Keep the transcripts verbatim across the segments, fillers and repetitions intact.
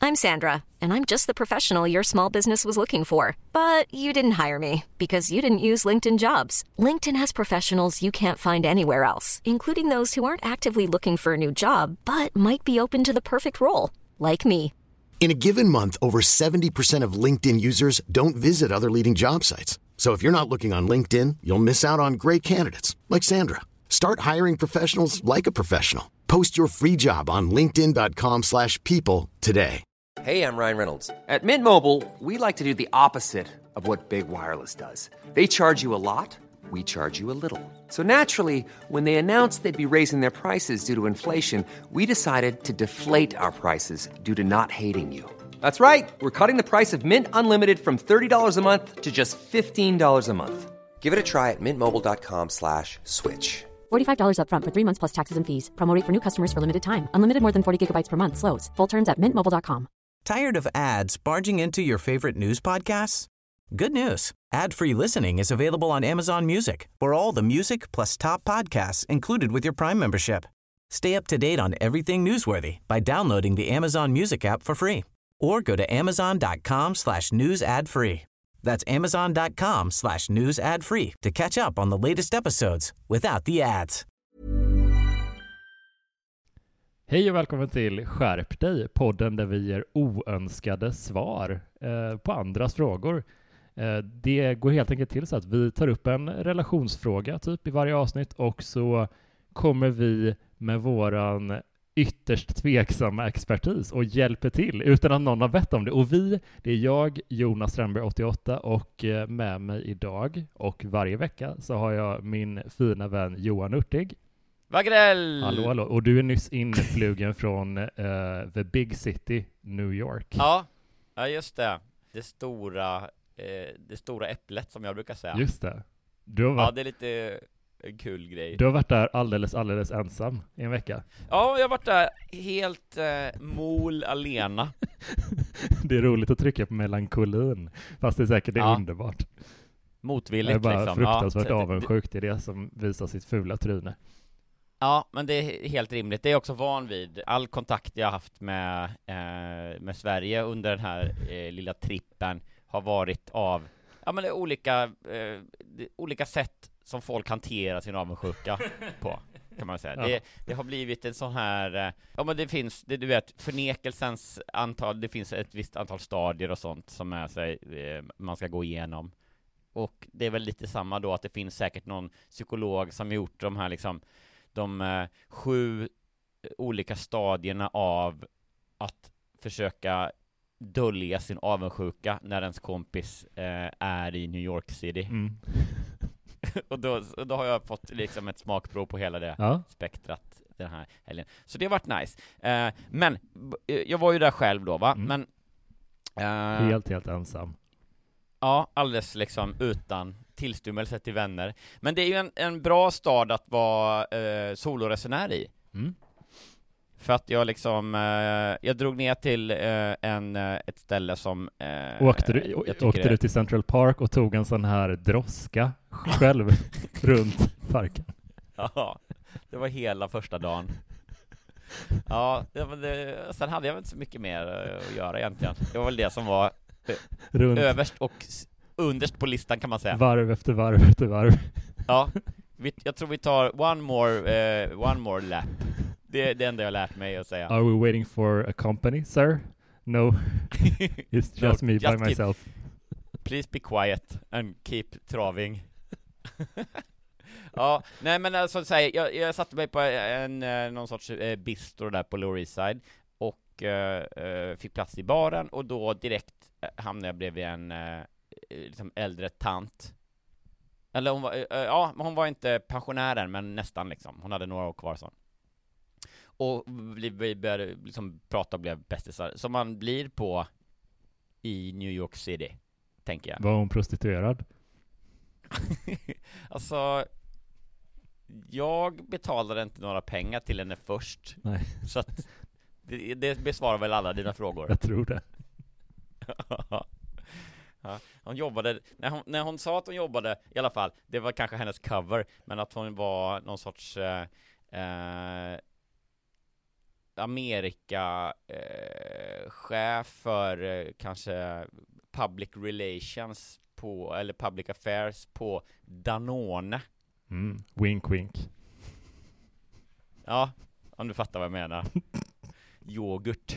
I'm Sandra, and I'm just the professional your small business was looking for. But you didn't hire me because you didn't use LinkedIn Jobs. LinkedIn has professionals you can't find anywhere else, including those who aren't actively looking for a new job, but might be open to the perfect role, like me. In a given month, over seventy percent of LinkedIn users don't visit other leading job sites. So if you're not looking on LinkedIn, you'll miss out on great candidates like Sandra. Start hiring professionals like a professional. Post your free job on linkedin dot com slash people today. Hey, I'm Ryan Reynolds. At Mint Mobile, we like to do the opposite of what Big Wireless does. They charge you a lot, we charge you a little. So naturally, when they announced they'd be raising their prices due to inflation, we decided to deflate our prices due to not hating you. That's right. We're cutting the price of Mint Unlimited from thirty dollars a month to just fifteen dollars a month. Give it a try at mintmobile.com slash switch. forty-five dollars up front for three months plus taxes and fees. Promo rate for new customers for limited time. Unlimited more than forty gigabytes per month. Slows full terms at mint mobile dot com. Tired of ads barging into your favorite news podcasts? Good news. Ad-free listening is available on Amazon Music for all the music plus top podcasts included with your Prime membership. Stay up to date on everything newsworthy by downloading the Amazon Music app for free or go to amazon.com slash news ad free. That's amazon.com slash news ad free to catch up on the latest episodes without the ads. Hej och välkommen till Skärp dig, podden där vi ger oönskade svar eh, på andras frågor. Eh, det går helt enkelt till så att vi tar upp en relationsfråga typ i varje avsnitt och så kommer vi med våran ytterst tveksamma expertis och hjälper till utan att någon har bett om det. Och vi, det är jag, Jonas Strandberg åttioåtta, och med mig idag och varje vecka så har jag min fina vän Johan Urtig. Wagrell! Hallå, hallå. Och du är nyss influgen från uh, the big city, New York. Ja, ja just det. Det stora, eh, det stora äpplet som jag brukar säga. Just det. Du har varit... Ja, det är lite en kul grej. Du har varit där alldeles, alldeles ensam i en vecka. Ja, jag har varit där helt eh, mol alena. Det är roligt att trycka på melankolin, fast det är säkert det är ja. underbart. Motvilligt liksom. Det är bara liksom. fruktansvärt ja, avundsjukt i det som visar sitt fula tryne. Ja, men det är helt rimligt. Det är också van vid. All kontakt jag haft med, eh, med Sverige under den här eh, lilla trippen har varit av ja, men det är olika, eh, det, olika sätt som folk hanterar sin avundsjuka på, kan man säga. Ja. Det, det har blivit en sån här, eh, ja men det finns, det, du vet, förnekelsens antal, det finns ett visst antal stadier och sånt som är sig, eh, man ska gå igenom. Och det är väl lite samma då, att det finns säkert någon psykolog som gjort de här liksom de eh, sju olika stadierna av att försöka dölja sin avundsjuka när ens kompis eh, är i New York City. Mm. och, då, och då har jag fått liksom ett smakprov på hela det ja. spektrat den här helgen. Så det har varit nice. Eh, men jag var ju där själv då, va? Mm. Men, eh, helt, helt ensam. Ja, alldeles liksom utan tillstymmelse till vänner. Men det är ju en, en bra stad att vara eh, soloresenär i. Mm. För att jag liksom eh, jag drog ner till eh, en, ett ställe som eh, Åkte du, åkte det... du till Central Park och tog en sån här droska själv runt parken? Ja, det var hela första dagen. Ja, det, det, sen hade jag inte så mycket mer att göra egentligen. Det var väl det som var runt. Överst och underst på listan, kan man säga. Varv efter varv efter varv. Ja, vi, jag tror vi tar one more, uh, one more lap. Det är det enda jag har lärt mig att säga. Are we waiting for a company, sir? No, it's just no, me just by myself. Keep, please be quiet and keep traving. Ja, nej men alltså så här, jag, jag satte mig på en, en någon sorts eh, bistro där på Lower East Side och eh, fick plats i baren, och då direkt eh, hamnade jag bredvid en eh, liksom äldre tant. Eller hon var, eh, ja, hon var inte pensionären, men nästan liksom. Hon hade några år kvar så. Och vi, vi började liksom prata och blev bästisar, som man blir på i New York City, tänker jag. Var hon prostituerad? Alltså, jag betalade inte några pengar till henne först. Nej. Så att det, det besvarar väl alla dina frågor. Jag tror det. Ja, hon jobbade, när hon, när hon sa att hon jobbade, i alla fall, det var kanske hennes cover, men att hon var någon sorts eh, eh, Amerika eh, chef för eh, kanske public relations på, eller public affairs på Danone. Mm. Wink wink. Ja, om du fattar vad jag menar. Yoghurt.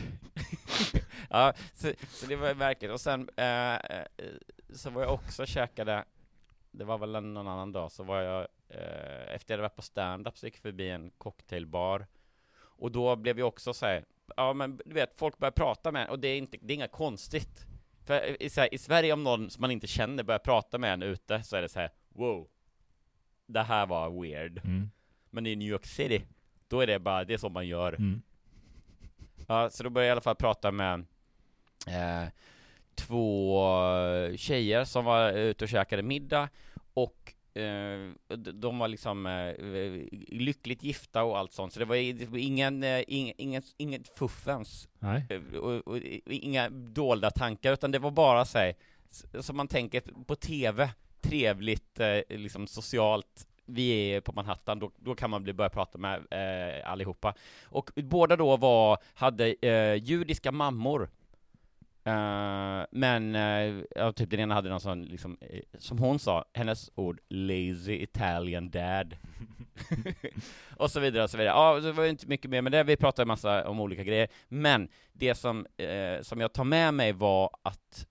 Ja, så, så det var verkligt. Och sen eh, så var jag också käkade, det var väl någon annan dag, så var jag eh, efter jag hade varit på stand-up så gick jag förbi en cocktailbar. Och då blev jag också så här, ja men du vet, folk börjar prata med en, och det är inte, det är inga konstigt. För i, så här, i Sverige, om någon som man inte känner börjar prata med en ute, så är det så här, wow, det här var weird. Mm. Men i New York City, då är det bara, det är som man gör. Mm. Ja, så då började jag i alla fall prata med eh, två tjejer som var ute och käkade middag, och eh, de var liksom eh, lyckligt gifta och allt sånt, så det var, det var ingen, eh, ingen, ingen, inget fuffens. Nej. Och, och, och inga dolda tankar, utan det var bara så här, som man tänker på tv, trevligt, eh, liksom socialt. Vi är på Manhattan, då, då kan man bli börja prata med eh, allihopa. Och båda då var, hade eh, judiska mammor. Uh, men uh, ja, typ den ena hade någon sån, liksom, eh, som hon sa, hennes ord, lazy Italian dad. Och så vidare och så vidare. Ja, det var inte mycket mer, men det vi pratade en massa om olika grejer. Men det som, eh, som jag tar med mig var att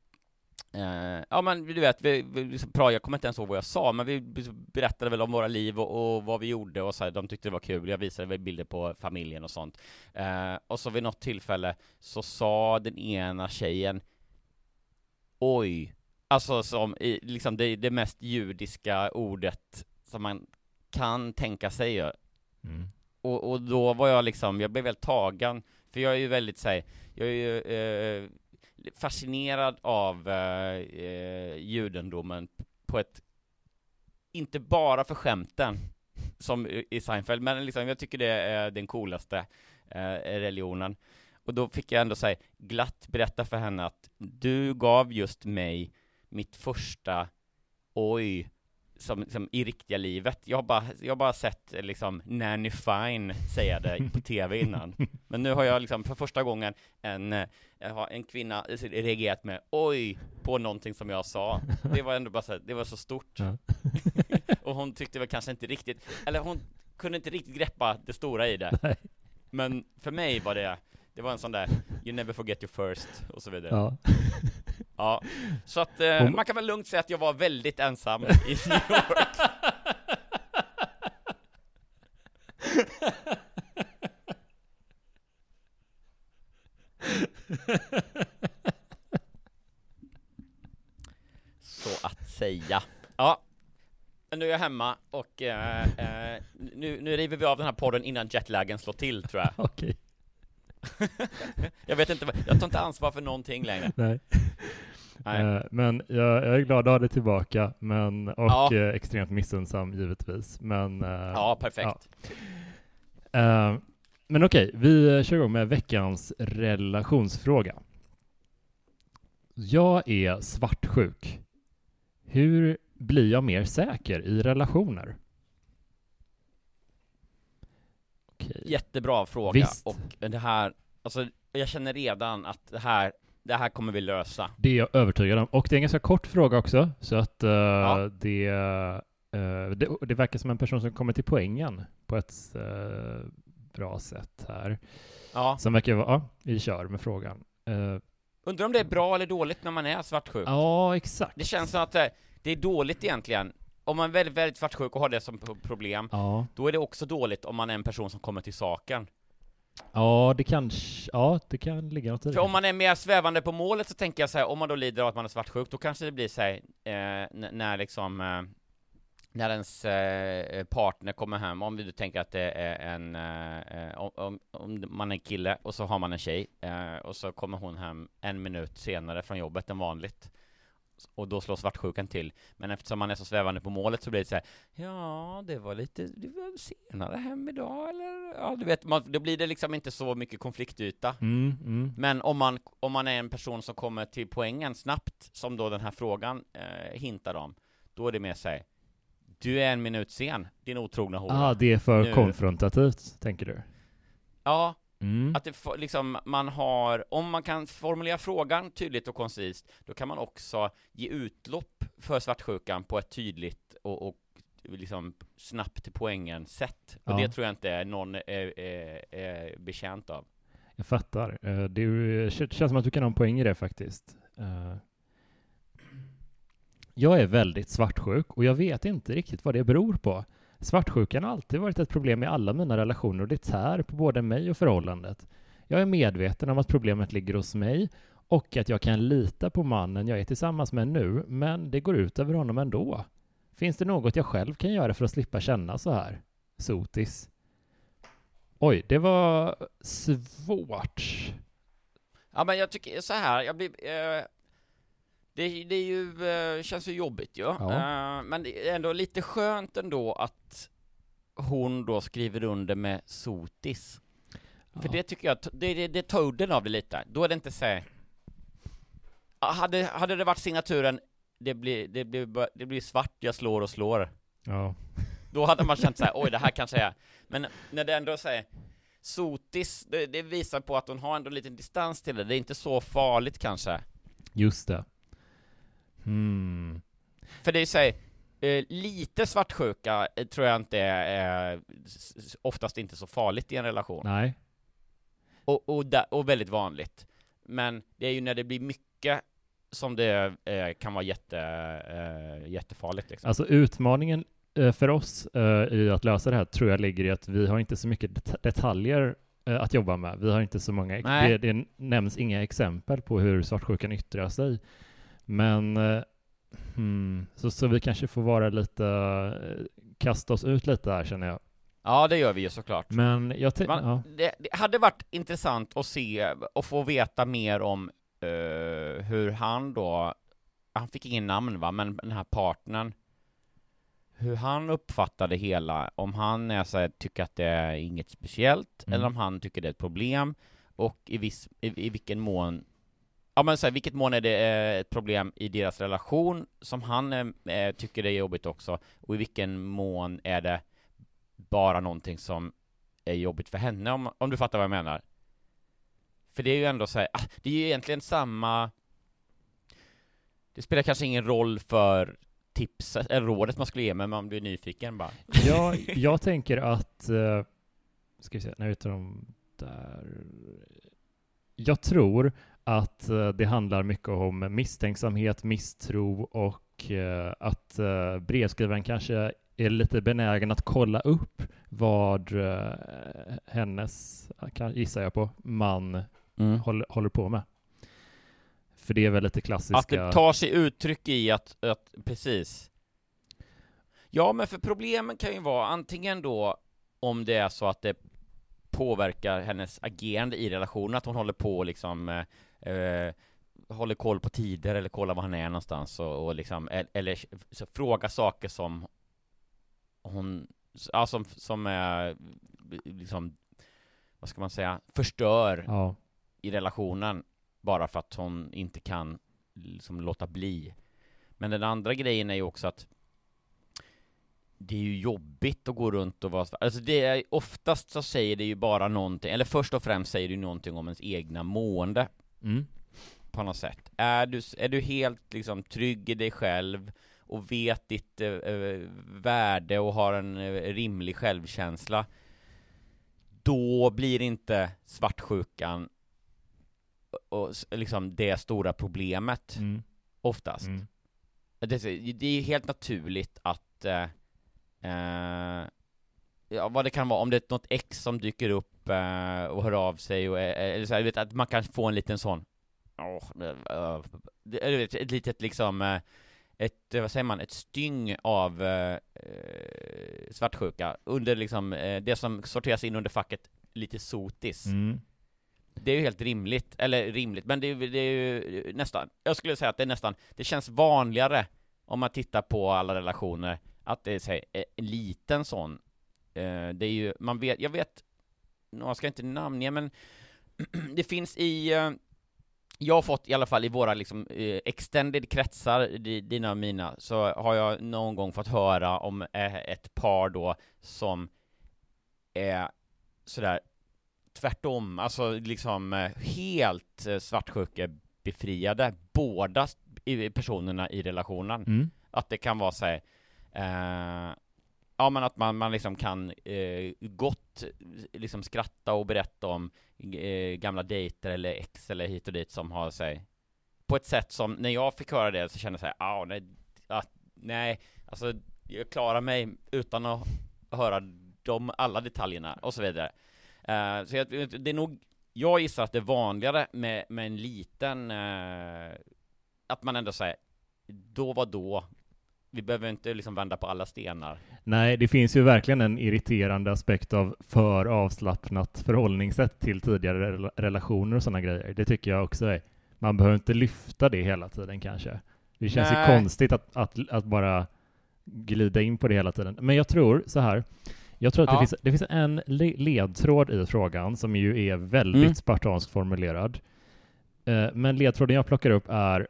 Uh, ja men du vet, vi, vi liksom, jag kommer inte ens ihåg vad jag sa, men vi berättade väl om våra liv och, och vad vi gjorde, och så här, de tyckte det var kul. Jag visade väl bilder på familjen och sånt. Uh, och så vid något tillfälle så sa den ena tjejen, oj, alltså som i, liksom det, det mest judiska ordet som man kan tänka sig. Mm. Och, och då var jag liksom, jag blev väldigt tagen, för jag är ju väldigt, så här, jag är ju uh, fascinerad av eh, judendomen på ett, inte bara för skämten som i Seinfeld, men liksom, jag tycker det är den coolaste eh, religionen. Och då fick jag ändå säga glatt berätta för henne att du gav just mig mitt första oj som, som i riktiga livet. Jag har bara, jag har bara sett liksom Nanny Fine säga det på tv innan. Men nu har jag liksom för första gången en, en kvinna reagerat med oj på någonting som jag sa. Det var ändå bara så, det var så stort. Ja. Och hon tyckte väl kanske inte riktigt, eller hon kunde inte riktigt greppa det stora i det. Nej. Men för mig var det, det var en sån där you never forget your first och så vidare. Ja. Ja, så att eh, man kan väl lugnt säga att jag var väldigt ensam i New York. Så att säga. Ja, nu är jag hemma och eh, eh, nu, nu river vi av den här podden innan jetlagen slår till, tror jag. Okej. Jag vet inte, jag tar inte ansvar för någonting längre. Nej. Nej. Uh, men jag, jag är glad att ha det tillbaka, men, och ja. uh, extremt missunnsam givetvis. Men, uh, ja, perfekt. Ja. Uh, men okej, okay, vi kör igång med veckans relationsfråga. Jag är svartsjuk. Hur blir jag mer säker i relationer? Okay. Jättebra fråga. Visst. Och det här, alltså jag känner redan att det här Det här kommer vi lösa. Det är jag övertygad om. Och det är en ganska kort fråga också. Så att uh, ja. det, uh, det, det verkar som en person som kommer till poängen på ett uh, bra sätt här. Ja. Som verkar vara, ja, vi kör med frågan. Uh, Undrar om det är bra eller dåligt när man är svartsjuk? Ja, exakt. Det känns som att det, det är dåligt egentligen. Om man är väldigt, väldigt svartsjuk och har det som problem, ja. Då är det också dåligt om man är en person som kommer till saken. Ja, det kan, ja, det kan ligga något i det. För om man är mer svävande på målet så tänker jag så här, om man då lider av att man är svartsjuk, då kanske det blir så här, eh, n- när liksom eh, när ens eh, partner kommer hem, om vi tänker att det är en eh, om, om man är en kille och så har man en tjej eh, och så kommer hon hem en minut senare från jobbet än vanligt. Och då slår svartsjukan till. Men eftersom man är så svävande på målet så blir det så här, ja, det var lite det var senare hem idag, eller ja, du vet, man, då blir det liksom inte så mycket konfliktyta. Mm, mm. Men om man, om man är en person som kommer till poängen snabbt, som då den här frågan eh, hintar om, då är det mer så här, du är en minut sen, din otrogna hora. Ah, det är för nu. konfrontativt, tänker du? Ja, Mm. Att det får, liksom, man har, om man kan formulera frågan tydligt och koncist, då kan man också ge utlopp för svartsjukan på ett tydligt och, och liksom snabbt till poängen sätt. Och Ja. det tror jag inte någon är, är, är betjänt av. Jag fattar. Eh, Det är ju- känns som att du kan ha en poäng i det faktiskt. Eh, Jag är väldigt svartsjuk och jag vet inte riktigt vad det beror på. Svartsjukan har alltid varit ett problem i alla mina relationer och det tär på både mig och förhållandet. Jag är medveten om att problemet ligger hos mig och att jag kan lita på mannen jag är tillsammans med nu, men det går ut över honom ändå. Finns det något jag själv kan göra för att slippa känna så här? Sotis. Oj, det var svårt. Ja, men jag tycker så här, jag blir... Eh, det, det är ju, eh, känns ju jobbigt ju. Ja. Eh, men det är ändå lite skönt ändå att hon då skriver under med sotis. För Ja. det tycker jag, det, det, det tar udden av det lite. Då är det inte så här... Hade, hade det varit signaturen, det blir, det, blir, det blir svart, jag slår och slår. Ja. Då hade man känt så här, oj, det här kanske är... Men när det ändå säger sotis, det, det visar på att hon har ändå lite distans till det. Det är inte så farligt kanske. Just det. Hmm. För det är så här, eh, lite svartsjuka eh, tror jag inte är eh, s- oftast inte så farligt i en relation. Nej. Och, och, da, och väldigt vanligt. Men det är ju när det blir mycket som det eh, kan vara jätte, eh, jättefarligt liksom. Alltså utmaningen eh, för oss eh, i att lösa det här tror jag ligger i att vi har inte så mycket det- detaljer eh, att jobba med. Vi har inte så många, Nej. det, det nämns inga exempel på hur svartsjukan yttrar sig. Men eh, hmm, så, så vi kanske får vara lite, eh, kasta oss ut lite här känner jag. Ja, det gör vi ju såklart. Men jag tänker, Man, ja. det, det hade varit intressant att se och få veta mer om eh, hur han då, han fick ingen namn va, men den här partnern, hur han uppfattade hela, om han är så här, tycker att det är inget speciellt, Mm. eller om han tycker det är ett problem, och i, viss, i, i vilken mån, ja men så här, vilket mån är det eh, ett problem i deras relation som han eh, tycker det är jobbigt också, och i vilken mån är det bara någonting som är jobbigt för henne, om, om du fattar vad jag menar. För det är ju ändå så här, ah, det är ju egentligen samma, det spelar kanske ingen roll för tips eller rådet man skulle ge, men man blir nyfiken bara. Jag, jag tänker att, eh, ska vi se, när vi tar dem där. Jag tror att eh, det handlar mycket om misstänksamhet, misstro och eh, att eh, brevskrivaren kanske är lite benägen att kolla upp vad eh, hennes, kan, gissar jag på, man Mm. håller, håller på med. För det är väl lite klassiska... Att det tar sig uttryck i att, att, precis. Ja, men för problemen kan ju vara antingen då om det är så att det påverkar hennes agerande i relationen, att hon håller på liksom eh, eh, håller koll på tider eller kollar var han är någonstans och, och liksom, eller, eller så fråga saker som hon, ja, som, som är liksom, vad ska man säga, förstör Ja. i relationen bara för att hon inte kan liksom låta bli. Men den andra grejen är ju också att det är ju jobbigt att gå runt och vara, alltså det är oftast så säger det ju bara någonting, eller först och främst säger det ju någonting om ens egna mående Mm. på något sätt. Är du, är du helt liksom trygg i dig själv och vet ditt eh, värde och har en eh, rimlig självkänsla, då blir inte svartsjukan och, och liksom det stora problemet Mm. oftast. Mm. Det, det är helt naturligt att eh, eh, ja, vad det kan vara, om det är något ex som dyker upp eh, och hör av sig och, eh, eller så här, vet, att man kan få en liten sån oh, eh, det är ett, ett litet liksom eh, ett, vad säger man, ett styng av eh, svartsjuka under liksom eh, det som sorteras in under facket lite sotis. Mm. Det är ju helt rimligt, eller rimligt, men det är, det är ju nästan, jag skulle säga att det är nästan, det känns vanligare om man tittar på alla relationer att det är så här, en liten sån. Eh, det är ju, man vet, jag vet, jag ska inte namnge, men det finns i, eh, jag har fått i alla fall i våra liksom eh, extended kretsar, dina och mina, så har jag någon gång fått höra om eh, ett par då som är sådär tvärtom, alltså liksom eh, helt eh, svartsjukebefriade, båda i, personerna i relationen. Mm. Att det kan vara så här, eh, ja men att man, man liksom kan eh, gott liksom skratta och berätta om eh, gamla dejter eller ex eller hit och dit som har sig på ett sätt som, när jag fick höra det så kände jag så här, ah, nej, ah, nej, alltså jag klarar mig utan att höra de alla detaljerna och så vidare. Uh, så jag, det är nog, jag gissar att det är vanligare med, med en liten uh, att man ändå säger då var då. Vi behöver inte liksom vända på alla stenar. Nej, det finns ju verkligen en irriterande aspekt av för avslappnat förhållningssätt till tidigare rel- relationer och sådana grejer. Det tycker jag också är. Man behöver inte lyfta det hela tiden kanske. Det känns Nej. ju konstigt att, att, att bara glida in på det hela tiden. Men jag tror så här. Jag tror att ja. det, finns, det finns en le- ledtråd i frågan som ju är väldigt mm. spartanskt formulerad. Eh, men ledtråden jag plockar upp är: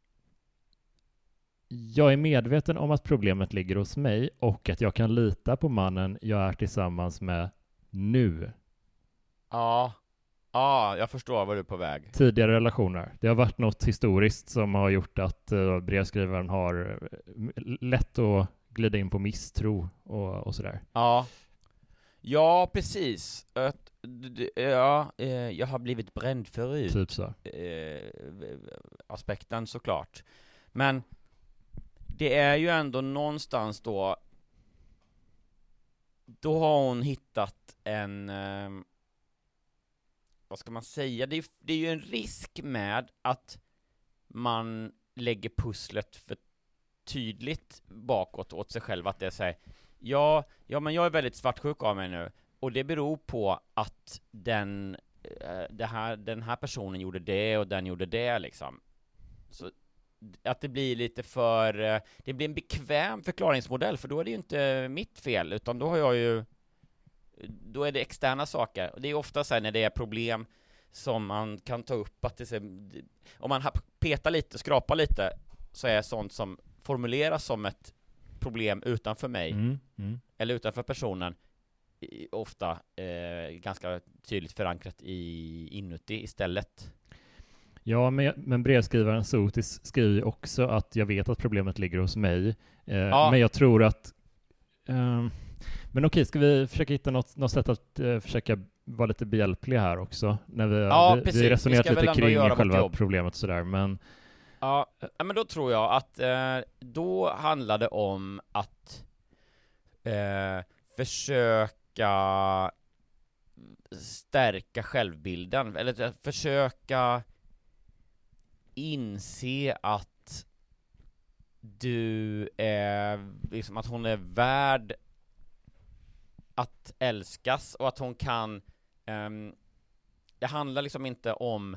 jag är medveten om att problemet ligger hos mig och att jag kan lita på mannen jag är tillsammans med nu. Ja, ja, jag förstår vad du är på väg. Tidigare relationer. Det har varit något historiskt som har gjort att uh, brevskrivaren har lätt att glida in på misstro och, och sådär. Ja, ja precis. Att, ja, jag har blivit bränd förut. Typ så. Aspekten såklart. Men det är ju ändå någonstans då, då har hon hittat en, eh, vad ska man säga, det är, det är ju en risk med att man lägger pusslet för tydligt bakåt åt sig själv, att det är så här, ja, ja men jag är väldigt svartsjuk av mig nu, och det beror på att den, eh, det här, den här personen gjorde det och den gjorde det liksom. Så att det blir lite för, det blir en bekväm förklaringsmodell, för då är det ju inte mitt fel, utan då har jag ju, då är det externa saker. Och det är ofta så här när det är problem som man kan ta upp, att det är, om man petar lite, skrapar lite, så är sånt som formuleras som ett problem utanför mig mm, mm. eller utanför personen ofta eh, ganska tydligt förankrat i inuti istället. Ja, men, men brevskrivaren Sotis skriver också att jag vet att problemet ligger hos mig. Eh, ja. Men jag tror att... Eh, men okej, ska vi försöka hitta något, något sätt att eh, försöka vara lite behjälpliga här också? När vi, ja, vi, vi resonerat vi lite kring själva problemet och sådär, men... Ja, men då tror jag att eh, då handlar det om att eh, försöka stärka självbilden, eller att försöka inse att du är liksom, att hon är värd att älskas, och att hon kan um, det handlar liksom inte om,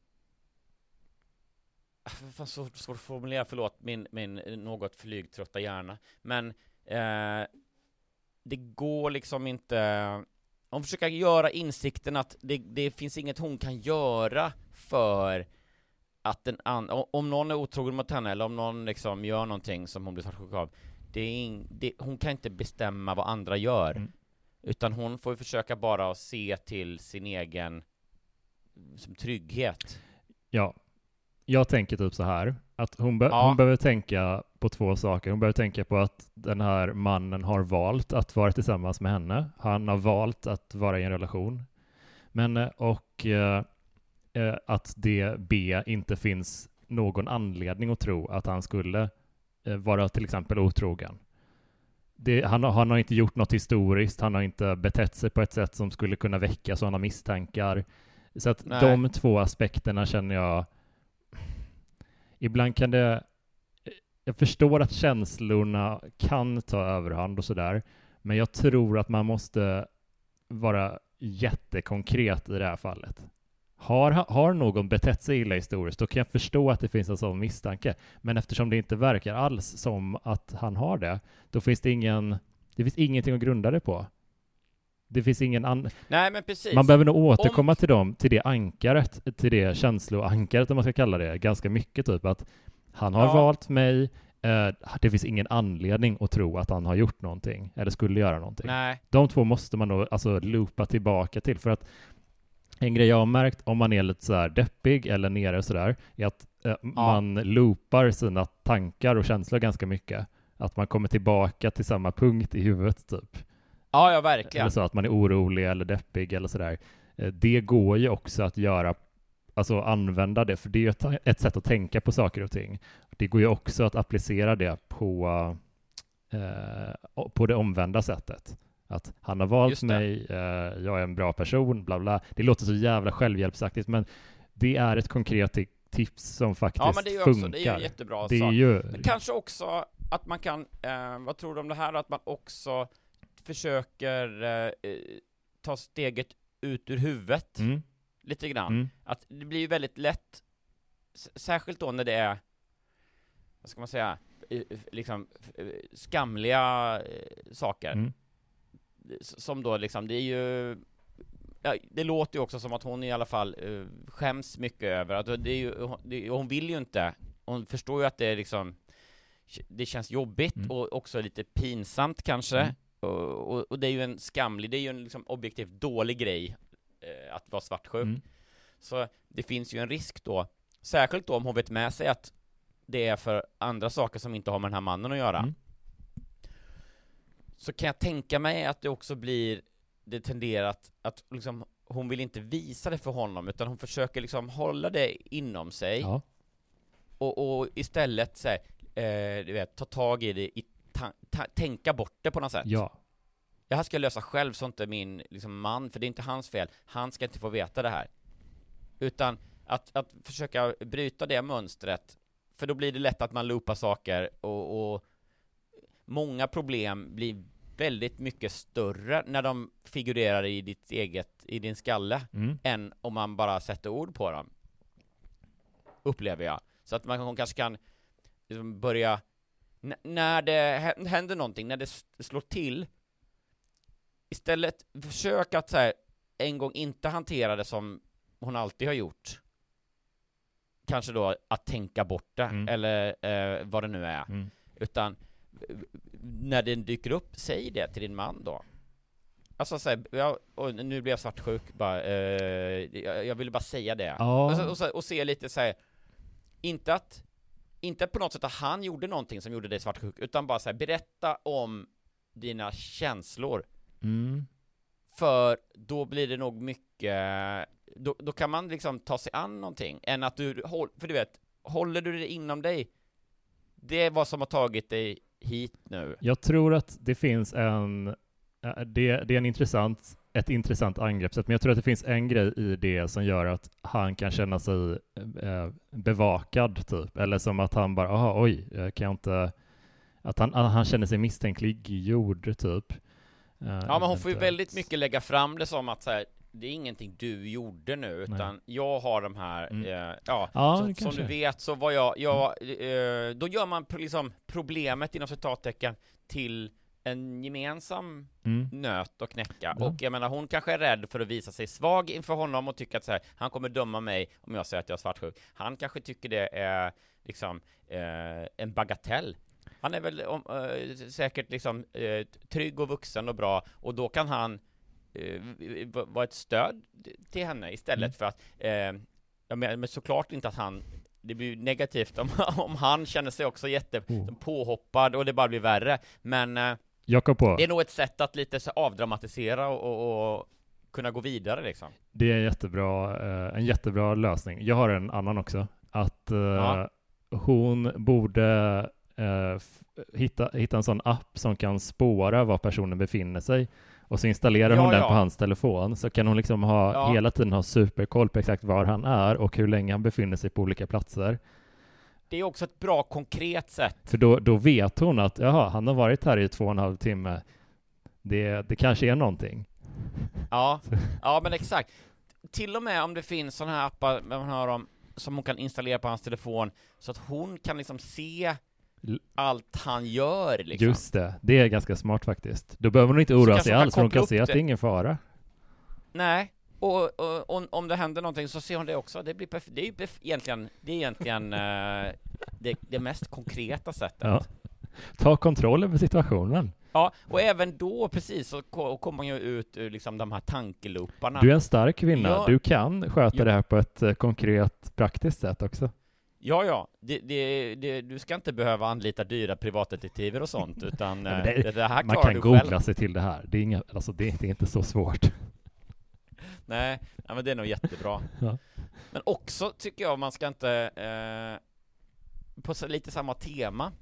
fan, så svårt att formulera, förlåt min, min något flygtrötta hjärna, men uh, det går liksom inte, hon försöker göra insikten att det, det finns inget hon kan göra för att den an- om någon är otrogen mot henne, eller om någon liksom gör någonting som hon blir svartsjuk av, det är in- det, hon kan inte bestämma vad andra gör, mm. utan hon får försöka bara se till sin egen som trygghet. Ja, jag tänker typ så här, att hon, be- ja. hon behöver tänka på två saker. Hon behöver tänka på att den här mannen har valt att vara tillsammans med henne. Han har valt att vara i en relation. Men, och eh, att det B inte finns någon anledning att tro att han skulle eh, vara till exempel otrogen. Det, han, han har inte gjort något historiskt, han har inte betett sig på ett sätt som skulle kunna väcka sådana misstankar. Så att Nej. de två aspekterna känner jag, ibland kan det, jag förstår att känslorna kan ta överhand och sådär, men jag tror att man måste vara jättekonkret i det här fallet. Har, har någon betett sig illa historiskt, då kan jag förstå att det finns en sån misstanke. Men eftersom det inte verkar alls som att han har det, då finns det ingen, det finns ingenting att grunda det på. Det finns ingen an... Nej, men precis. Man behöver nog återkomma om... till dem, till det ankaret, till det känsloankaret, om man ska kalla det, ganska mycket typ att han har ja. valt mig, eh, det finns ingen anledning att tro att han har gjort någonting eller skulle göra någonting. Nej. De två måste man nog alltså loopa tillbaka till, för att En grej jag har märkt om man är lite så här deppig eller nere så där är att eh, ja. man loopar sina tankar och känslor ganska mycket. Att man kommer tillbaka till samma punkt i huvudet typ. Ja, ja, verkligen. Eller så att man är orolig eller deppig eller sådär. Det går ju också att göra, alltså använda det, för det är ett, ett sätt att tänka på saker och ting. Det går ju också att applicera det på, eh, på det omvända sättet. Att han har valt mig, eh, jag är en bra person, bla bla. Det låter så jävla självhjälpsaktigt, men det är ett konkret tips som faktiskt ja, men det är ju funkar. Också, det är ju jättebra. Det är sak. ju... Men kanske också att man kan, eh, vad tror du om det här, att man också försöker eh, ta steget ut ur huvudet mm. lite grann. Mm. Att det blir ju väldigt lätt, särskilt då när det är, vad ska man säga, liksom skamliga saker. Mm. Som då liksom, det är ju, ja, det låter ju också som att hon i alla fall uh, skäms mycket över att det är ju, det, hon vill ju inte, hon förstår ju att det är liksom, det känns jobbigt mm. och också lite pinsamt kanske. Mm. Och, och, och det är ju en skamlig, det är ju en liksom objektivt dålig grej eh, att vara svartsjuk. Mm. Så det finns ju en risk då, särskilt då om hon vet med sig att det är för andra saker som inte har med den här mannen att göra. Mm. Så kan jag tänka mig att det också blir, det tenderar att, att liksom, hon vill inte visa det för honom, utan hon försöker liksom hålla det inom sig. Ja. Och, och istället så här, eh, du vet, ta tag i det, i ta, ta, tänka bort det på något sätt. Ja. Det här ska jag lösa själv, så inte min liksom, man, för det är inte hans fel. Han ska inte få veta det här. Utan att, att försöka bryta det mönstret, för då blir det lätt att man loopar saker och, och många problem blir väldigt mycket större när de figurerar i ditt eget, i din skalle, mm. än om man bara sätter ord på dem. Upplever jag. Så att man kanske kan liksom börja, n- när det händer någonting, när det slår till, istället försök att så här, en gång inte hantera det som hon alltid har gjort. Kanske då att tänka bort det, mm. eller eh, vad det nu är. Mm. Utan när den dyker upp, säg det till din man då. Alltså så här, ja, och nu blir jag svartsjuk bara, eh, jag, jag ville bara säga det. Oh. Och, så, och, så, och se lite så här, inte att inte på något sätt att han gjorde någonting som gjorde dig svartsjuk, utan bara så här, berätta om dina känslor. Mm. För då blir det nog mycket, då, då kan man liksom ta sig an någonting, än att du, för du vet, håller du det inom dig, det är vad som har tagit dig hit nu. Jag tror att det finns en, det, det är en intressant, ett intressant angreppssätt, men jag tror att det finns en grej i det som gör att han kan känna sig eh, bevakad typ, eller som att han bara, aha, oj, kan jag inte, att han, han känner sig misstänkliggjord typ. Uh, ja, men hon får ju väldigt mycket lägga fram det som att så här, det är ingenting du gjorde nu, utan nej. Jag har de här mm. eh, ja, ja så, som du vet så var jag, jag mm. eh, då gör man liksom problemet inom citattecken till en gemensam mm. nöt och knäcka. Ja. Och jag menar, hon kanske är rädd för att visa sig svag inför honom och tycker att så här, han kommer döma mig om jag säger att jag är svartsjuk. Han kanske tycker det är liksom eh, en bagatell. Han är väl om, äh, säkert liksom äh, trygg och vuxen och bra, och då kan han äh, vara ett stöd till henne istället mm. för att äh, ja, men såklart inte att han, det blir negativt om, om han känner sig också jätte oh. påhoppad och det bara blir värre, men äh, jag kom på. Det är nog ett sätt att lite så avdramatisera och, och, och kunna gå vidare liksom. Det är jättebra, äh, en jättebra lösning. Jag har en annan också, att äh, ja. hon borde Uh, f- hitta, hitta en sån app som kan spåra var personen befinner sig, och så installerar hon ja, den ja. på hans telefon, så kan hon liksom ha ja. hela tiden ha superkoll på exakt var han är och hur länge han befinner sig på olika platser. Det är också ett bra konkret sätt. För då, då vet hon att jaha, han har varit här i två och en halv timme. Det, det kanske är någonting. Ja, ja men exakt. Till och med om det finns sådana här appar man hör om, som hon kan installera på hans telefon, så att hon kan liksom se allt han gör liksom. Just det, det är ganska smart faktiskt. Då behöver hon inte oroa sig alls, för hon kan se att det är ingen fara. Nej, och, och, och om det händer någonting så ser hon det också. Det blir perf- det är ju perf- egentligen, det är egentligen uh, det, det mest konkreta sättet. Ja. Ta kontroll över situationen. Ja, och även då precis så ko- kommer man ju ut ur liksom de här tankelooparna. Du är en stark kvinna. Ja. Du kan sköta Ja. det här på ett eh, konkret, praktiskt sätt också. Ja, ja. Det, det, det, du ska inte behöva anlita dyra privatdetektiver och sånt, utan Nej, eh, men det- det, det här Man klarar kan du googla själv. sig till det här. Det är, inga, alltså det, det är inte så svårt. Nej, nej, men det är nog jättebra. Ja. Men också tycker jag man ska inte, eh, på så, lite samma tema,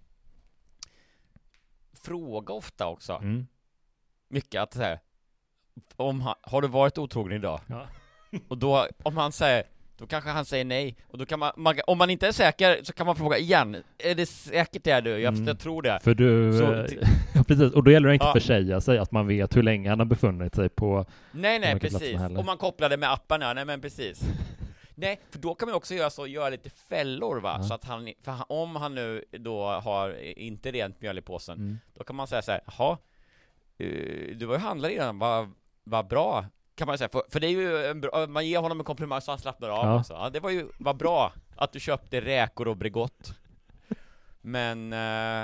fråga ofta också. Mm. Mycket att säga, om han, har du varit otrogen idag? Ja. Och då, om han säger, då kanske han säger nej. Och då kan man, man om man inte är säker så kan man fråga igen. Är det säkert det du? Jag, Mm. jag tror det. För du, Så- eh, ja, precis. Och då gäller det inte Ja. att försäga sig att man vet hur länge han har befunnit sig på. Nej, nej, vilka platser precis. som heller. Om man kopplar det med appen, ja, nej men precis. Nej, för då kan man också göra så, göra lite fällor va, Ja. så att han, för han, om han nu då har inte rent mjöl i påsen, Mm. då kan man säga så här, jaha, eh, du var ju handlare innan, vad vad bra, kan man säga, för, för det är ju en bra, man ger honom en komplimang så han slappnar av Ja. också. Ja, det var ju, vad bra att du köpte räkor och Bregott. Men eh,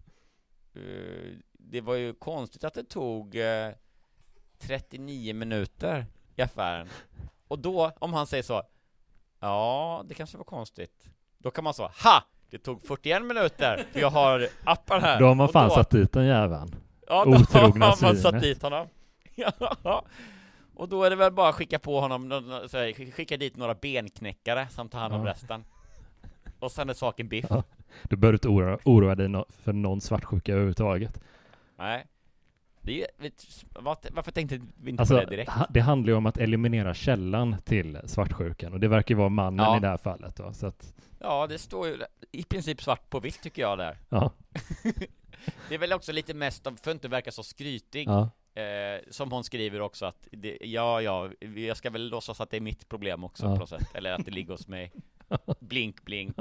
eh, det var ju konstigt att det tog eh, trettionio minuter i affären. Och då, om han säger så, ja, det kanske var konstigt. Då kan man säga, ha! Det tog fyrtioen minuter, för jag har appen här. Då har man Och fan då, satt dit den jäveln. ja, då otrogna har man satt svinet. dit honom. Ja. Och då är det väl bara att skicka på honom, nå- nå- så här, skicka dit några benknäckare som tar hand om Ja. resten. Och sen är saken biff. Ja. Du behöver inte oroa, oroa dig no- för någon svartsjuka överhuvudtaget. Nej. Det är, ju- vet, vad, varför tänkte vi inte Alltså, på det direkt? ha- det handlar ju om att eliminera källan till svartsjukan. Och det verkar ju vara mannen Ja. i det här fallet. Då, så att, Ja, det står ju i princip svart på vitt tycker jag där. ja, Det är väl också lite mest av, för att inte verka så skrytig. ja. Eh, som hon skriver också att det, ja, ja, jag ska väl låtsas att det är mitt problem också Ja. på något sätt. Eller att det ligger hos mig. Blink, blink.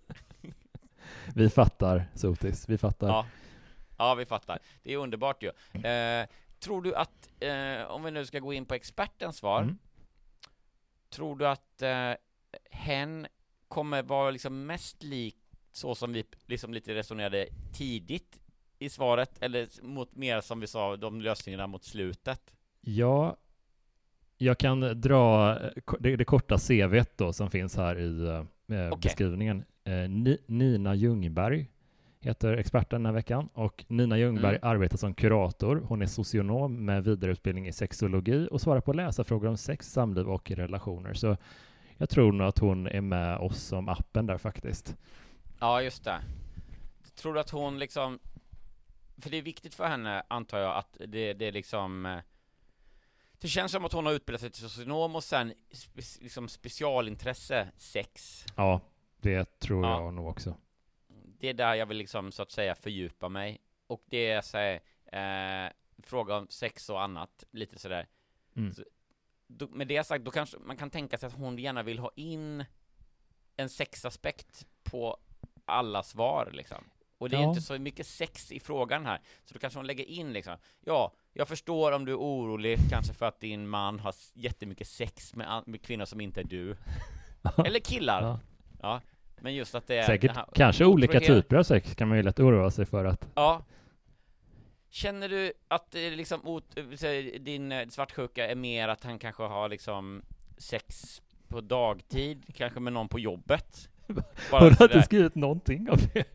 Vi fattar, Sotis. Vi fattar. Ja. Ja, vi fattar. Det är underbart ju. Eh, tror du att, eh, om vi nu ska gå in på expertens svar, Mm. tror du att eh, hen kommer vara liksom mest lik så som vi liksom lite resonerade tidigt i svaret, eller mot mer som vi sa, de lösningarna mot slutet? Ja, jag kan dra eh, ko- det, det korta C V:t då som finns här i eh, Okej. beskrivningen. Eh, Ni, Nina Ljungberg heter experten den här veckan, och Nina Ljungberg Mm. arbetar som kurator. Hon är socionom med vidareutbildning i sexologi och svarar på läsarfrågor om sex, samliv och relationer. Så jag tror nog att hon är med oss som appen där faktiskt. Ja, just det. Tror du att hon liksom, för det är viktigt för henne, antar jag, att det, det är liksom, eh, det känns som att hon har utbildat sig till socionom och sen spe, liksom specialintresse sex. Ja, det tror Ja. jag nog också. Det är där jag vill liksom så att säga fördjupa mig. Och det är så här, eh, fråga om sex och annat, lite sådär. Mm. Så, då, med det sagt, då kanske man kan tänka sig att hon gärna vill ha in en sexaspekt på alla svar liksom. Och det är Ja. inte så mycket sex i frågan här. Så då kanske hon lägger in liksom, ja, jag förstår om du är orolig kanske för att din man har s- jättemycket sex med, an- med kvinnor som inte är du. Eller killar. Ja. Ja. Men just att det är Säkert det här- kanske olika otrohet. typer av sex kan man ju lätt oroa sig för att Ja. Känner du att eh, liksom ot, eh, säg, din eh, svartsjuka är mer att han kanske har liksom sex på dagtid, kanske med någon på jobbet? har du sådär. inte skrivit någonting av det?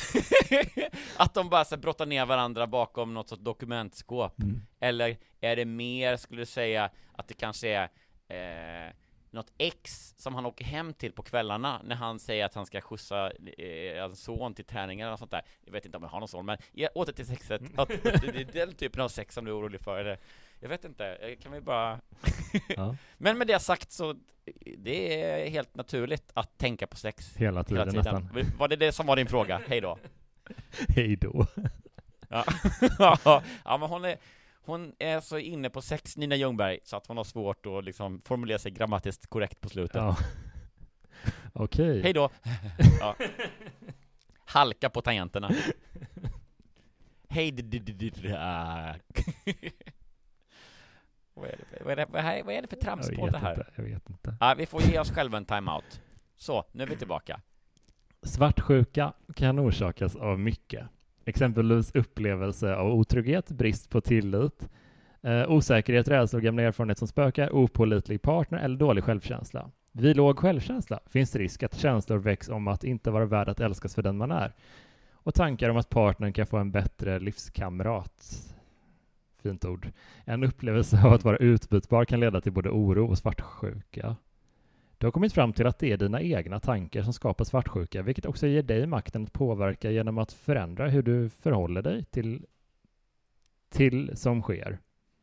Att de bara så här brottar ner varandra bakom något sorts dokumentskåp. Mm. Eller är det mer, skulle du säga, att det kanske är eh, något ex som han åker hem till på kvällarna när han säger att han ska skjutsa eh, en son till träningen eller sånt där. Jag vet inte om jag har någon son, men ja, åter till sexet. Att det är den typen av sex som du är orolig för. Eller, jag vet inte, eh, kan vi bara... Ja. Men med det sagt så det är helt naturligt att tänka på sex Hela tiden, nästan. Var det det som var din fråga? Hej då. Hej då. Ja. Ja, men hon är, hon är så inne på sex, Nina Ljungberg, så att hon har svårt att liksom formulera sig grammatiskt korrekt på slutet. Ja. Okej. Hej då. Ja. Halka på tangenterna. Hej d- d- d- d- d- ah. Vad är det för, vad är det, vad är, vad är det för Jag tramspodd vet det här? inte, jag vet inte. Ja, vi får ge oss själva en timeout. Så, nu är vi tillbaka. Svartsjuka kan orsakas av mycket. Exempelvis upplevelse av otrygghet, brist på tillit, eh, osäkerhet, rädsla och gamla erfarenhet som spökar, opålitlig partner eller dålig självkänsla. Vid låg självkänsla finns risk att känslor väcks om att inte vara värd att älskas för den man är. Och tankar om att partnern kan få en bättre livskamrat. Fint ord. En upplevelse av att vara utbytbar kan leda till både oro och svartsjuka. Du har kommit fram till att det är dina egna tankar som skapar svartsjuka, vilket också ger dig makten att påverka genom att förändra hur du förhåller dig till, till som sker.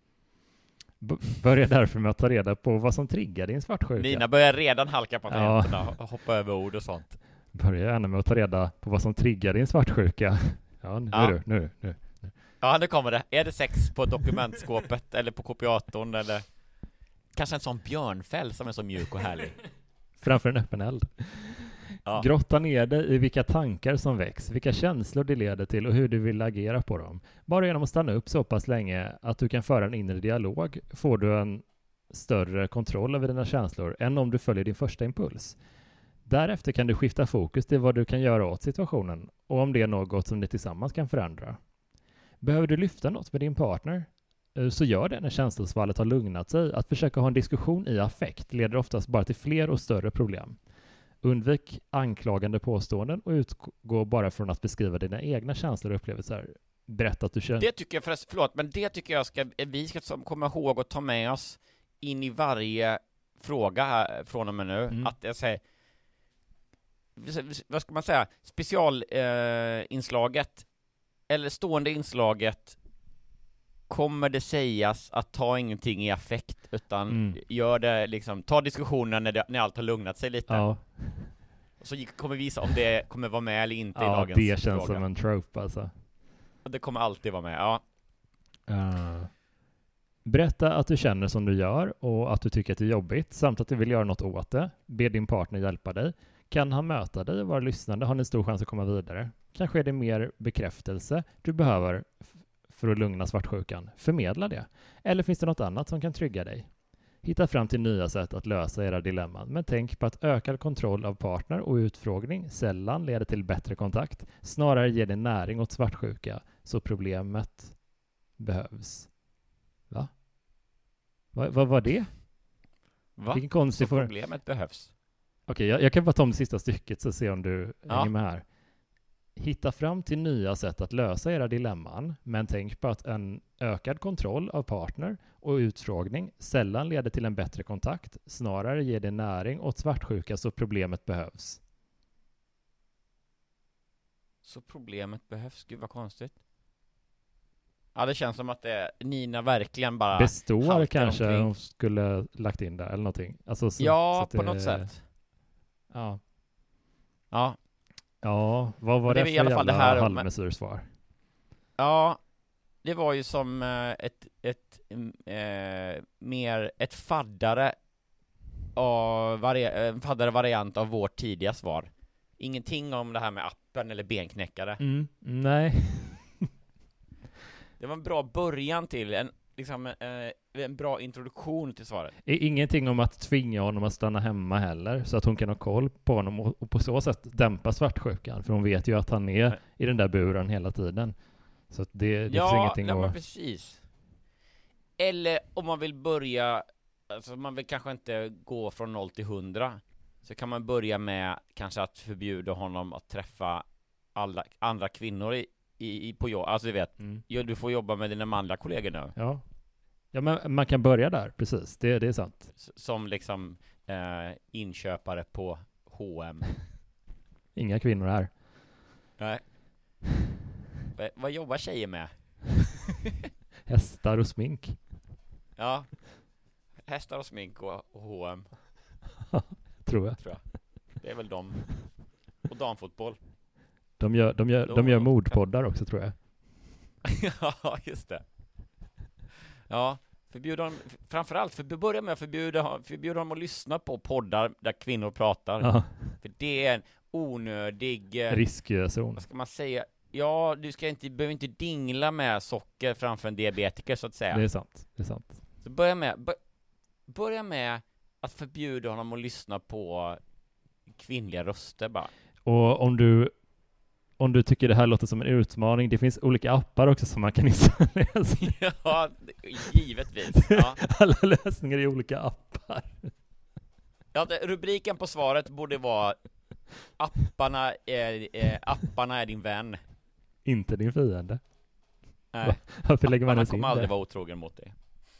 B- börja därför med att ta reda på vad som triggar din svartsjuka. Nina börjar redan halka på tangenterna Ja. och hoppa över ord och sånt. Börja gärna med att ta reda på vad som triggar din svartsjuka. Ja, nu, Ja. nu, nu, nu. Ja, nu kommer det. Är det sex på dokumentskåpet eller på kopiatorn eller kanske en sån björnfäll som är så mjuk och härlig? Framför en öppen eld. Ja. Grotta ner dig i vilka tankar som väcks, vilka känslor det leder till och hur du vill agera på dem. Bara genom att stanna upp så pass länge att du kan föra en inre dialog får du en större kontroll över dina känslor än om du följer din första impuls. Därefter kan du skifta fokus till vad du kan göra åt situationen och om det är något som ni tillsammans kan förändra. Behöver du lyfta något med din partner? Så gör det när känslosvallet har lugnat sig. Att försöka ha en diskussion i affekt leder oftast bara till fler och större problem. Undvik anklagande påståenden och utgå bara från att beskriva dina egna känslor och upplevelser. Berätta att du känner... Det tycker jag förresten, förlåt, men det tycker jag ska, vi ska som komma ihåg och ta med oss in i varje fråga här från och med nu. Mm. Att jag säger, vad ska man säga, specialinslaget eh, inslaget, eller stående inslaget, kommer det sägas att ta ingenting i affekt, utan Mm. gör det liksom, ta diskussionen när, det, när allt har lugnat sig lite. Ja, Och så kommer visa om det kommer vara med eller inte i ja dagens det känns fråga. som en trope alltså. Och det kommer alltid vara med, ja. Uh. Berätta att du känner som du gör och att du tycker att det är jobbigt samt att du vill göra något åt det. Be din partner hjälpa dig. Kan han möta dig och vara lyssnande har ni stor chans att komma vidare. Kanske är det mer bekräftelse du behöver f- för att lugna svartsjukan. Förmedla det. Eller finns det något annat som kan trygga dig? Hitta fram till nya sätt att lösa era dilemman. Men tänk på att ökad kontroll av partner och utfrågning sällan leder till bättre kontakt. Snarare ger det näring åt svartsjuka så problemet behövs. Va? Va vad var det? Va? Vilken konstig Så for... problemet behövs. Okej, jag, jag kan bara ta om det sista stycket så se om du Ja. hänger med här. Hitta fram till nya sätt att lösa era dilemman, men tänk på att en ökad kontroll av partner och utfrågning sällan leder till en bättre kontakt, snarare ger det näring åt svartsjuka så problemet behövs. Så problemet behövs, gud vad konstigt. Ja, det känns som att det, Nina verkligen bara Består haltar kanske omkring. hon skulle lagt in där eller någonting. Alltså, så, Ja, så att på det- något sätt. Ja. Ja, Ja, vad var Men det det, är i för alla fall jävla det här om- halvmesyrsvar? ja. Det var ju som eh, ett, ett eh, mer ett faddare av vari- en faddare variant av vårt tidiga svar. Ingenting om det här med appen eller benknäckare. Mm, nej. Det var en bra början till en liksom eh, en bra introduktion till svaret. I- Ingenting om att tvinga honom att stanna hemma heller, så att hon kan ha koll på honom och, och på så sätt dämpa svartsjukan, för hon vet ju att han är Nej. i den där buren hela tiden. Så att det, det finns Ja, ingenting nej, men att... precis. Eller om man vill börja, alltså man vill kanske inte gå från noll till hundra, så kan man börja med kanske att förbjuda honom att träffa alla andra kvinnor i, i, i på jobb. Alltså du vet, Mm. ja, du får jobba med dina manliga kollegor nu. Ja. Ja, men man kan börja där, precis. Det, det är sant. S- Som liksom eh, inköpare på H och M. Inga kvinnor här. Nej. Va- Vad jobbar tjejer med? Hästar och smink. Ja. Hästar och smink och och H och M, Tror jag. tror jag. Det är väl de. Och damfotboll. De gör, de gör, de gör mordpoddar också, tror jag. Ja, just det. Ja, förbjuda dem, framförallt för börja med att förbjuda, förbjuda dem att lyssna på poddar där kvinnor pratar. Ja. För det är en onödig, eh, Riskzon. vad ska man säga? Ja, du ska inte, behöver inte dingla med socker framför en diabetiker, så att säga. Det är sant. Det är sant. Så börja med, bör, börja med att förbjuda honom att lyssna på kvinnliga röster bara. Och om du om du tycker det här låter som en utmaning, det finns olika appar också som man kan installera. Ja, givetvis. Ja. Alla lösningar i olika appar. Ja, rubriken på svaret borde vara apparna är, eh, apparna är din vän. Inte din fiende. Nej, varför lägger man apparna ens in kommer aldrig det? vara otrogen mot dig.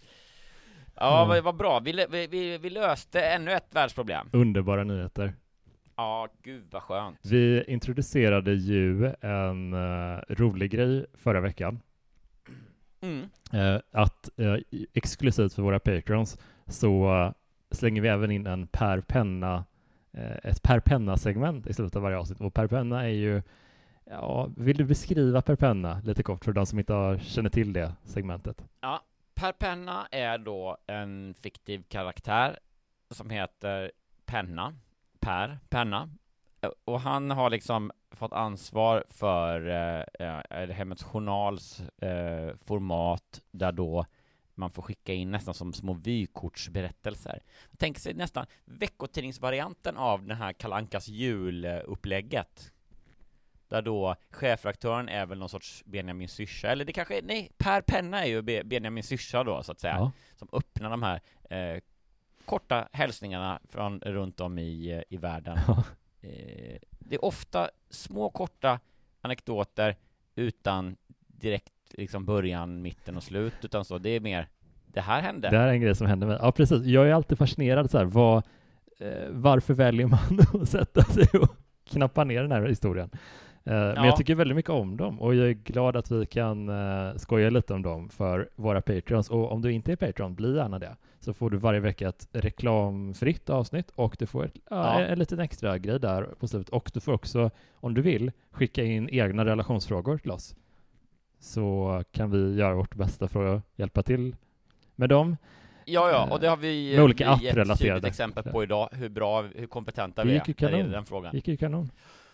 Ja, mm. vad bra. Vi, vi, vi löste ännu ett världsproblem. Underbara nyheter. Ja, gud vad skönt. Vi introducerade ju en uh, rolig grej förra veckan. Mm. Uh, att uh, exklusivt för våra patrons så uh, slänger vi även in en per penna, uh, ett per penna-segment i slutet av varje avsnitt. Och per penna är ju, ja, vill du beskriva per penna lite kort för de som inte har, känner till det segmentet? Ja, per penna är då en fiktiv karaktär som heter Penna. Per Penna. Och han har liksom fått ansvar för eh, Hemmets Journals eh, format där då man får skicka in nästan som små vykortsberättelser. Tänk sig nästan veckotidningsvarianten av den här Kalle Ankas julupplägget. Där då chefredaktören är väl någon sorts Benjamin Syrsa. Eller det kanske är, nej, Per Penna är ju Benjamin Syrsa då så att säga. Ja. Som öppnar de här eh, korta hälsningarna från runt om i, i världen. Ja. Eh, det är ofta små korta anekdoter utan direkt liksom början, mitten och slut, utan så det är mer det här hände. Det här är en grej som hände med. Ja, precis. Jag är alltid fascinerad så här, vad, eh, varför väljer man att sätta sig och knappa ner den här historien? Uh, ja. Men jag tycker väldigt mycket om dem och jag är glad att vi kan uh, skoja lite om dem för våra patrons. Och om du inte är patron, bli gärna det. Så får du varje vecka ett reklamfritt avsnitt och du får ett, uh, ja. en, en liten extra grej där på slutet. Och du får också, om du vill, skicka in egna relationsfrågor till oss. Så kan vi göra vårt bästa för att hjälpa till med dem. Ja, ja, och det har vi, med olika vi gett ett exempel på idag. Hur bra, hur kompetenta vi är när det gäller den frågan. Det gick ju kanon.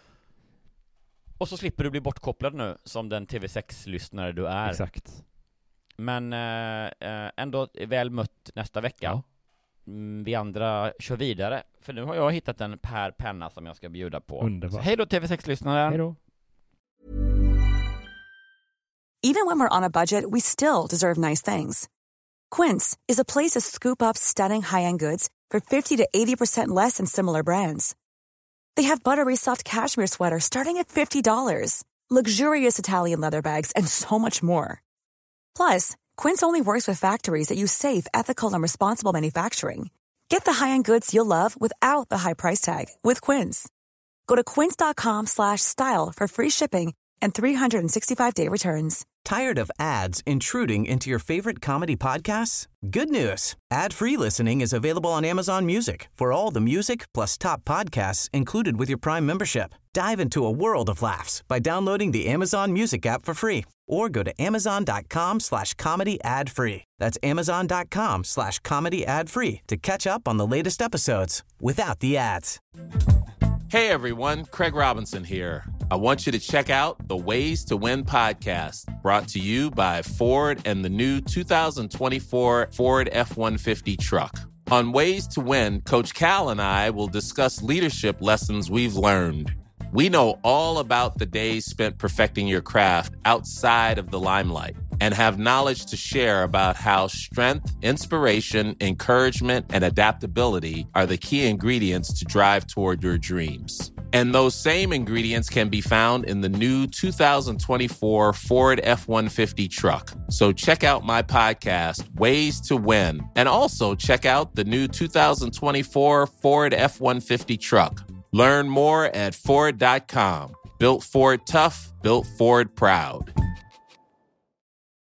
Och så slipper du bli bortkopplad nu som den T V sex-lyssnare du är. Exakt. Men äh, ändå väl mött nästa vecka. Ja. Mm, vi andra kör vidare. För nu har jag hittat en Per Penna som jag ska bjuda på. Underbart. Hej då T V sex-lyssnare. Hej då. Even when we're on a budget, we still deserve nice things. Quince is a place to scoop up stunning high-end goods for fifty to eighty percent less than similar brands. They have buttery soft cashmere sweaters starting at fifty dollars, luxurious Italian leather bags, and so much more. Plus, Quince only works with factories that use safe, ethical, and responsible manufacturing. Get the high-end goods you'll love without the high price tag with Quince. Go to quince.com slash style for free shipping and three sixty-five day returns. Tired of ads intruding into your favorite comedy podcasts? Good news. Ad-free listening is available on Amazon Music for all the music plus top podcasts included with your Prime membership. Dive into a world of laughs by downloading the Amazon Music app for free or go to amazon.com slash comedy ad-free. That's amazon.com slash comedy ad-free to catch up on the latest episodes without the ads. Hey everyone, Craig Robinson here. I want you to check out the Ways to Win podcast, brought to you by Ford and the new two thousand twenty-four Ford F one fifty truck. On Ways to Win, Coach Cal and I will discuss leadership lessons we've learned. We know all about the days spent perfecting your craft outside of the limelight and have knowledge to share about how strength, inspiration, encouragement, and adaptability are the key ingredients to drive toward your dreams. And those same ingredients can be found in the new two thousand twenty-four Ford F one fifty truck. So check out my podcast, Ways to Win, and also check out the new two thousand twenty-four Ford F one fifty truck. Learn more at Ford dot com. Built Ford tough, built Ford proud.